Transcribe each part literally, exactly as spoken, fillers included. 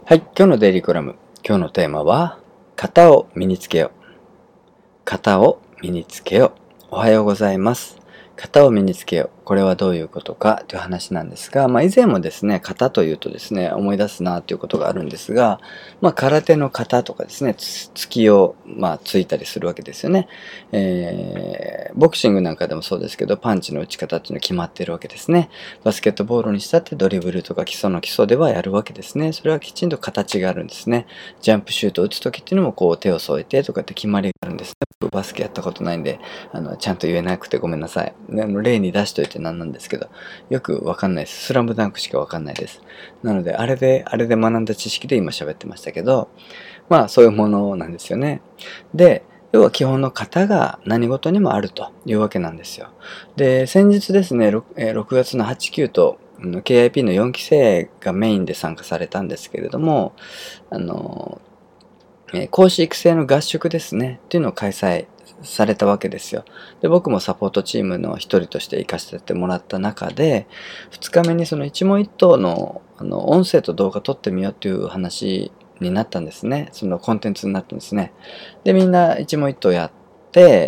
はい、今日のデイリーコラム。今日のテーマは、型を身につけよう。型を身につけよう。おはようございます。型を身につけよう。これはどういうことかという話なんですが、まあ以前もですね、型というとですね、思い出すなということがあるんですが、まあ空手の型とかですね、つ突きをまあついたりするわけですよね。えー、ボクシングなんかでもそうですけど、パンチの打ち方っていうの決まってるわけですね。バスケットボールにしたってドリブルとか基礎の基礎ではやるわけですね。それはきちんと形があるんですね。ジャンプシュートを打つときっていうのもこう手を添えてとかって決まりがあるんですね。僕バスケやったことないんで、あの、ちゃんと言えなくてごめんなさい。あの例に出しといてなんなんですけど、よくわかんないです。スラムダンクしかわかんないです。なので、あれで、あれで学んだ知識で今喋ってましたけど、まあそういうものなんですよね。で、要は基本の型が何事にもあるというわけなんですよ。で、先日ですね、ろくがつのはち、きゅうと ケーアイピー のよんき生がメインで参加されたんですけれども、あの、講師育成の合宿ですね、っていうのを開催されたわけですよ。で、僕もサポートチームの一人として行かせてもらった中で、ふつかめにその一問一答のあの音声と動画撮ってみようっていう話になったんですね。そのコンテンツになったんですね。で、みんな一問一答やって、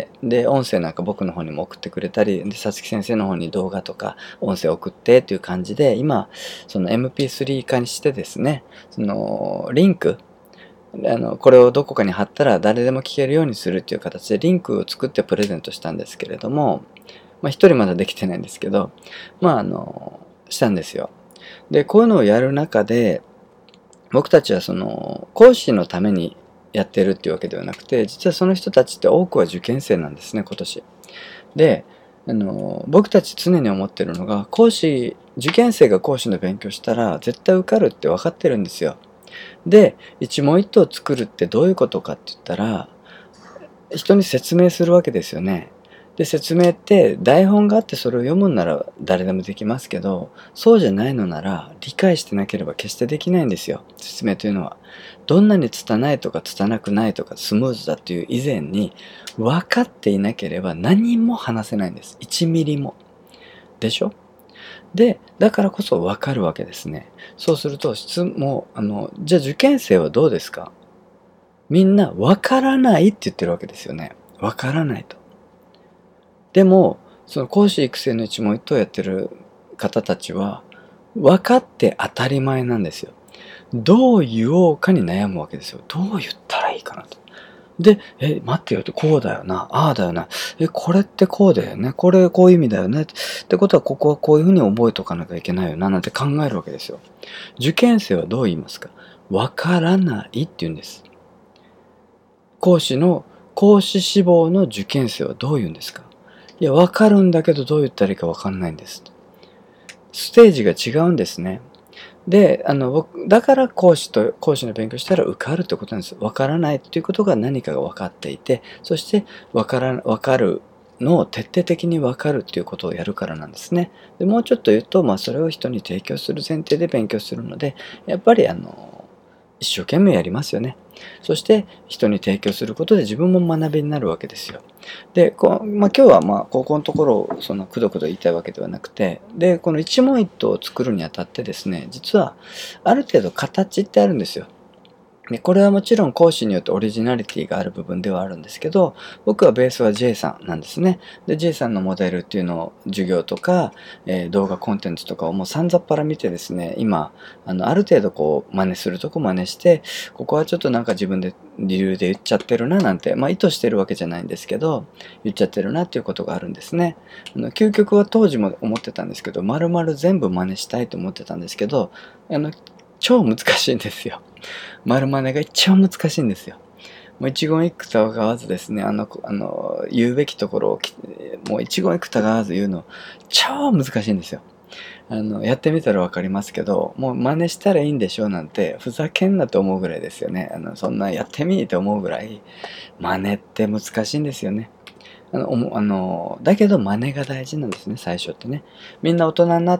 で、音声なんか僕の方にも送ってくれたり、で、さつき先生の方に動画とか音声送ってっていう感じで、今、その エムピースリー 化にしてですね、そのリンク、あの、これをどこかに貼ったら誰でも聞けるようにするっていう形でリンクを作ってプレゼントしたんですけれども、まあ一人まだできてないんですけど、まああの、したんですよ。で、こういうのをやる中で、僕たちはその、講師のためにやってるっていうわけではなくて、実はその人たちって多くは受験生なんですね、今年。で、あの、僕たち常に思ってるのが、講師、受験生が講師の勉強したら絶対受かるって分かってるんですよ。で、一問一答作るってどういうことかって言ったら、人に説明するわけですよね。で、説明って台本があってそれを読むんなら誰でもできますけど、そうじゃないのなら理解してなければ決してできないんですよ。説明というのは。どんなに拙いとか拙くないとかスムーズだっていう以前に、分かっていなければ何も話せないんです。いちミリも。でしょ？で、だからこそ分かるわけですね。そうすると、質も、あの、じゃあ受験生はどうですか？みんな分からないって言ってるわけですよね。分からないと。でも、その講師育成の一問一答やってる方たちは、分かって当たり前なんですよ。どう言おうかに悩むわけですよ。どう言ったらいいかなと。で、え、待ってよって、こうだよな、ああだよな、え、これってこうだよね、これこういう意味だよね、ってことはここはこういうふうに覚えとかなきゃいけないよな、なんて考えるわけですよ。受験生はどう言いますか？わからないって言うんです。講師の、講師志望の受験生はどう言うんですか？いや、わかるんだけどどう言ったらいいかわかんないんです。ステージが違うんですね。で、あの、僕、だから講師と、講師の勉強したら受かるってことなんです。わからないっていうことが何かが分かっていて、そしてわから、わかるのを徹底的に分かるっていうことをやるからなんですね。で、もうちょっと言うと、まあ、それを人に提供する前提で勉強するので、やっぱりあの、一生懸命やりますよね。そして人に提供することで自分も学びになるわけですよ。で、こうまあ、今日はまあここのところをそのくどくど言いたいわけではなくて、で、この一問一答を作るにあたってですね、実はある程度形ってあるんですよ。で、これはもちろん講師によってオリジナリティがある部分ではあるんですけど、僕はベースは J さんなんですね。で、J さんのモデルっていうのを授業とか、えー動画コンテンツとかをもうさんざっぱら見てですね、今、あの、ある程度こう、真似するとこ真似して、ここはちょっとなんか自分で理由で言っちゃってるななんて、まあ意図してるわけじゃないんですけど、言っちゃってるなっていうことがあるんですね。あの、究極は当時も思ってたんですけど、丸々全部真似したいと思ってたんですけど、あの、超難しいんですよ。丸真似が一番難しいんですよ。もう一言一句たがわずですね、あの、あの、言うべきところをき、もう一言一句たがわず言うの、超難しいんですよ。あの、やってみたらわかりますけど、もう真似したらいいんでしょうなんて、ふざけんなと思うぐらいですよね。あの、そんなやってみーと思うぐらい、真似って難しいんですよね。あの、おもあのだけど真似が大事なんですね、最初ってね。みんな大人になって、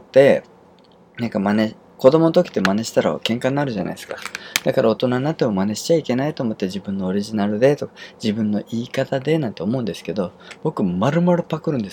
なんか真似、子供の時って真似したら喧嘩になるじゃないですか。だから大人になっても真似しちゃいけないと思って自分のオリジナルでとか自分の言い方でなんて思うんですけど、僕丸々パクるんですね。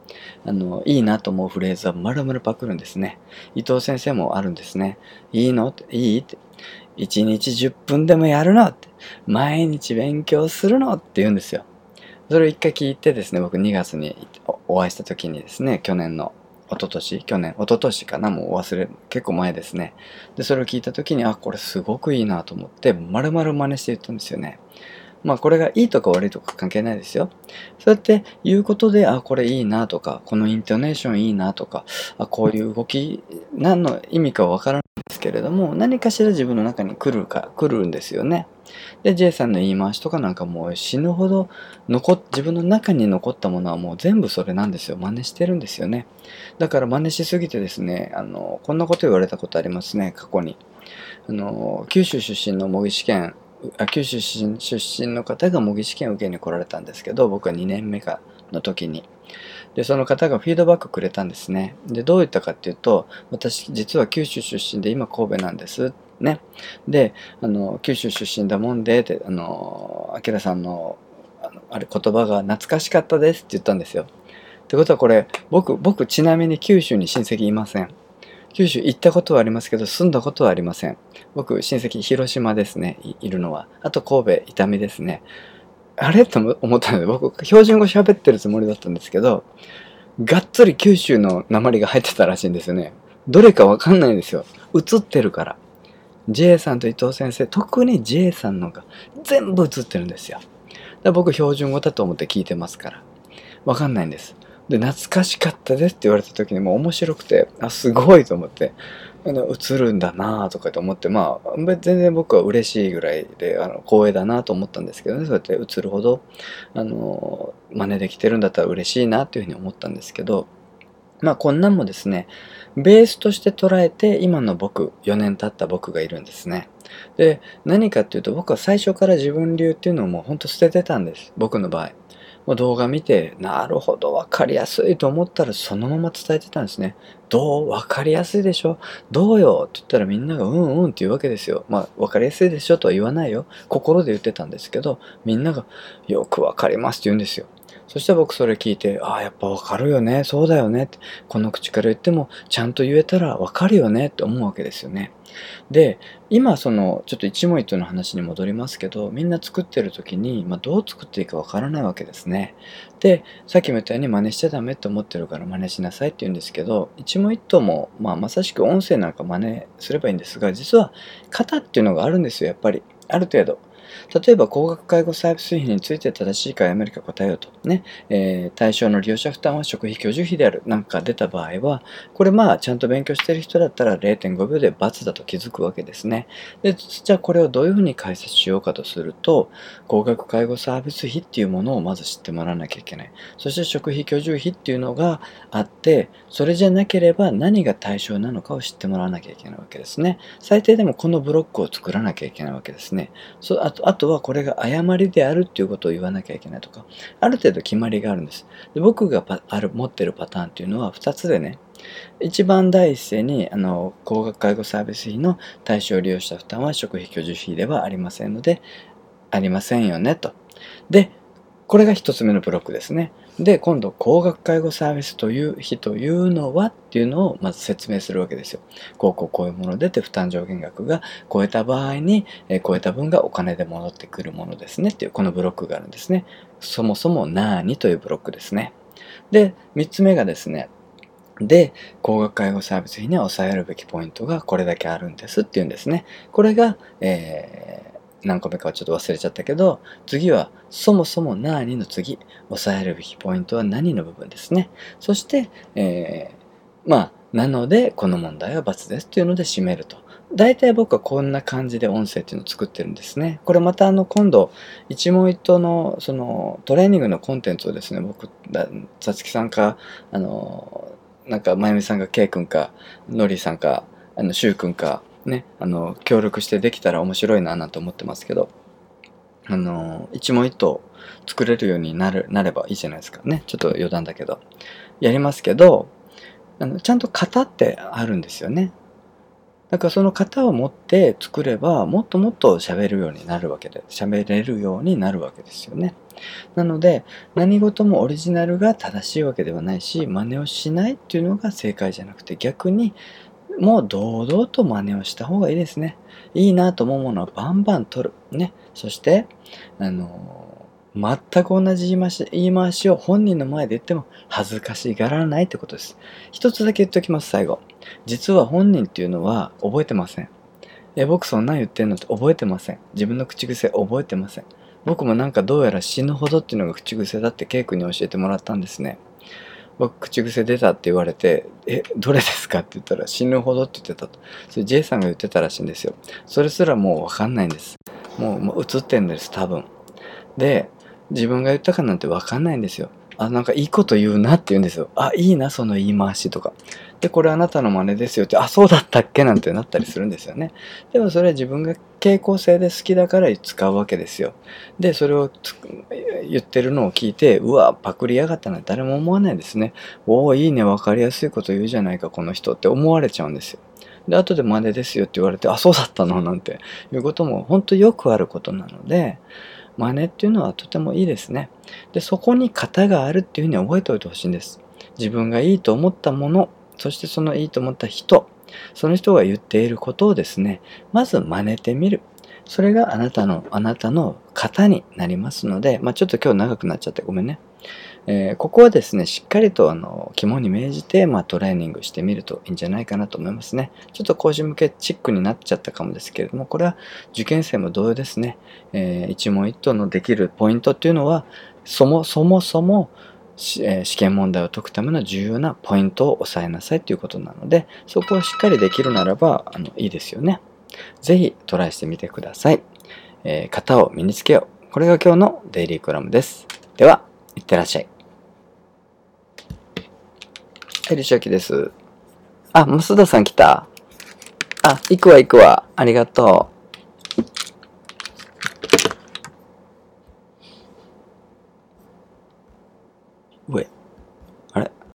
あの、いいなと思うフレーズは丸々パクるんですね。伊藤先生もあるんですね。いいのって、いいって。いちにちじゅっぷんでもやるのって。毎日勉強するのって言うんですよ。それを一回聞いてですね、僕にがつにおお会いした時にですね、去年の、一昨年去年、一昨年かな、もう忘れ、結構前ですね。で、それを聞いた時に、あ、これすごくいいなと思って、丸々真似して言ったんですよね。まあこれがいいとか悪いとか関係ないですよ。そうやって言うことで、あ、これいいなとか、このイントネーションいいなとか、あ、こういう動き、何の意味かはわからないですけれども、何かしら自分の中に来るか、来るんですよね。で、J さんの言い回しとかなんかもう死ぬほど残自分の中に残ったものはもう全部それなんですよ。真似してるんですよね。だから真似しすぎてですね、あの、こんなこと言われたことありますね、過去に。あの、九州出身の模擬試験、あ九州出身出身の方が模擬試験を受けに来られたんですけど、僕はにねんめかの時に。で、その方がフィードバックくれたんですね。で、どう言ったかっていうと、私実は九州出身で今神戸なんです。ね。で、あの、九州出身だもんで、で、あの、あきらさんの、あの、あれ言葉が懐かしかったですって言ったんですよ。ってことはこれ、僕、僕ちなみに九州に親戚いません。九州行ったことはありますけど、住んだことはありません。僕、親戚広島ですね、い、いるのは。あと神戸、伊丹ですね。あれと思ったので、僕、標準語喋ってるつもりだったんですけど、がっつり九州の訛りが入ってたらしいんですよね。どれかわかんないんですよ。映ってるから。J さんと伊藤先生、特に J さんのが全部映ってるんですよ。だから僕、標準語だと思って聞いてますから。わかんないんです。で、懐かしかったですって言われた時にもう面白くて、あ、すごいと思って、あの、映るんだなぁとかと思って、まあ、全然僕は嬉しいぐらいで、あの、光栄だなと思ったんですけどね、そうやって映るほど、あの、真似できてるんだったら嬉しいなっていうふうに思ったんですけど、まあ、こんなんもですね、ベースとして捉えて、今の僕、よねん経った僕がいるんですね。で、何かっていうと、僕は最初から自分流っていうのをもうほんと捨ててたんです。僕の場合。もう動画見て、なるほど、わかりやすいと思ったらそのまま伝えてたんですね。どうわかりやすいでしょどうよって言ったらみんながうんうんって言うわけですよ。まあ、わかりやすいでしょとは言わないよ。心で言ってたんですけど、みんながよくわかりますって言うんですよ。そしたら僕それ聞いて、ああ、やっぱわかるよね。そうだよねって。この口から言っても、ちゃんと言えたらわかるよねって思うわけですよね。で、今その、ちょっと一問一答の話に戻りますけど、みんな作ってる時に、まあ、どう作っていいかわからないわけですね。で、さっきも言ったように真似しちゃダメって思ってるから真似しなさいって言うんですけど、一問一答も、まあ、まさしく音声なんか真似すればいいんですが、実は型っていうのがあるんですよ、やっぱり。ある程度。例えば、高額介護サービス費について正しいか誤りか答えようと。ね。えー対象の利用者負担は食費居住費である。なんか出た場合は、これまあ、ちゃんと勉強してる人だったられいてんごびょうで×だと気づくわけですね。で、じゃあこれをどういうふうに解説しようかとすると、高額介護サービス費っていうものをまず知ってもらわなきゃいけない。そして食費居住費っていうのがあって、それじゃなければ何が対象なのかを知ってもらわなきゃいけないわけですね。最低でもこのブロックを作らなきゃいけないわけですね。そあとあとはこれが誤りであるっていうことを言わなきゃいけないとか、ある程度決まりがあるんです。で僕がパある持ってるパターンっていうのはふたつでね、一番第一声にあの高額介護サービス費の対象利用者負担は食費居住費ではありませんので、ありませんよねと。で、これが一つ目のブロックですね。で、今度、高額介護サービスという日というのはっていうのをまず説明するわけですよ。こうこうこういうものでって負担上限額が超えた場合に、えー超えた分がお金で戻ってくるものですねっていうこのブロックがあるんですね。そもそも何というブロックですね。で、三つ目がですね、で、高額介護サービス費には抑えるべきポイントがこれだけあるんですっていうんですね。これが、えー何個目かはちょっと忘れちゃったけど、次は、そもそも何の次、抑えるべきポイントは何の部分ですね。そして、えーまあ、なので、この問題は×ですっていうので締めると。大体僕はこんな感じで音声っていうのを作ってるんですね。これまたあの今度、一問一答のそのトレーニングのコンテンツをですね、僕、ださつきさんか、あの、なんか、まゆみさんが K 君か、のりさんか、あの、しゅう君か、ね、あの、協力してできたら面白いななんて思ってますけど、あの、一問一答作れるようになる、なればいいじゃないですかね。ちょっと余談だけど。やりますけど、あの、ちゃんと型ってあるんですよね。 だからその型を持って作れば、もっともっと喋るようになるわけで、喋れるようになるわけですよね。なので、何事もオリジナルが正しいわけではないし、真似をしないっていうのが正解じゃなくて、逆にもう堂々と真似をした方がいいですね。いいなと思うものはバンバン取る。ね。そして、あのー全く同じ言い回し、言い回しを本人の前で言っても恥ずかしがらないってことです。一つだけ言っておきます、最後。実は本人っていうのは覚えてません。え、僕そんなん言ってんのって覚えてません。自分の口癖覚えてません。僕もなんかどうやら死ぬほどっていうのが口癖だってケイ君に教えてもらったんですね。僕口癖出たって言われて、え、どれですかって言ったら死ぬほどって言ってたと。それ J さんが言ってたらしいんですよ。それすらもうわかんないんです。もう、もう映ってんです、多分。で、自分が言ったかなんてわかんないんですよ。あ、なんかいいこと言うなって言うんですよ。あ、いいな、その言い回しとか。で、これあなたの真似ですよって、あ、そうだったっけなんてなったりするんですよね。でもそれは自分が傾向性で好きだから使うわけですよ。で、それを言ってるのを聞いて、うわ、パクりやがったなんて誰も思わないですね。おお、いいね、わかりやすいこと言うじゃないか、この人って思われちゃうんですよ。で、後で真似ですよって言われて、あ、そうだったのなんていうことも本当よくあることなので、真似っていうのはとてもいいですね。で、そこに型があるっていうふうに覚えておいてほしいんです。自分がいいと思ったもの、そしてそのいいと思った人、その人が言っていることをですね、まず真似てみる。それがあなたの、あなたの型になりますので、まあちょっと今日長くなっちゃってごめんね。えーここはですね、しっかりとあの肝に銘じて、まあ、トレーニングしてみるといいんじゃないかなと思いますね。ちょっと講師向けチックになっちゃったかもですけれども、これは受験生も同様ですね。えー一問一答のできるポイントっていうのは、そもそもそもしえー試験問題を解くための重要なポイントを押さえなさいということなので、そこをしっかりできるならばあのいいですよね。ぜひトライしてみてください。えー型を身につけよう。これが今日のデイリーコラムです。では、いってらっしゃい。はい、りしあきです。あ、増田さん来た。あ、行くわ行くわ。ありがとう。